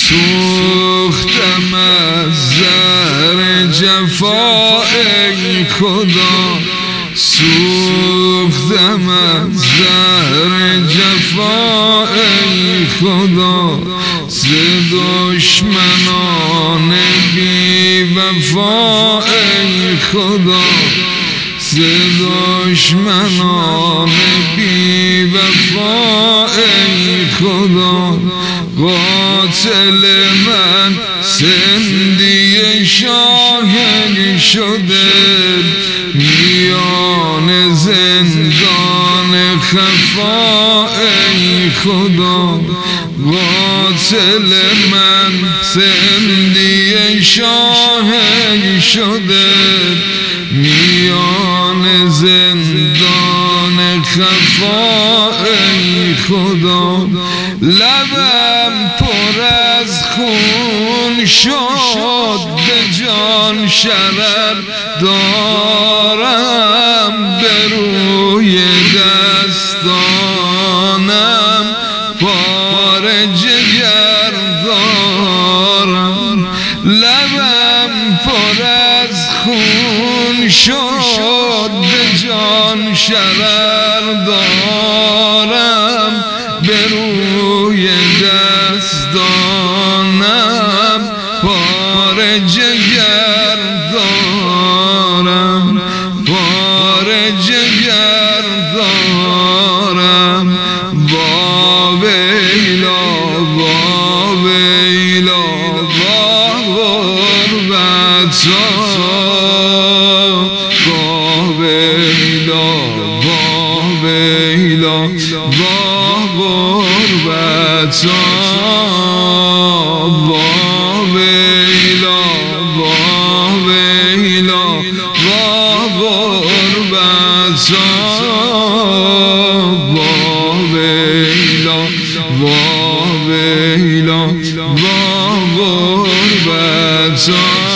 سوختم از زهر جفا ای خدا، سوختم از زهر جفا ای خدا، ز دشمنان بی وفا ای خدا، ز دشمنان بی وفا ای خدا. قاتل من سندی شاهد شده، میان زندان خفا ای خدا. قاتل من سندی شاهد شده، میان زندان خفا ای خدا. لبم پر از خون شد، به جان شرر دارم، به روی دستانم پاره جگر دارم. لبم پر از خون شد، به جان شرر دارم، به روی دستانم پاره جگر دارم، پاره جگر دارم. با ویلا با ویلا با غربتا، با ویلا با ویلا با غربتا، با ویلا با ویلا با غربتا، با ویلا با ویلا با غربتا.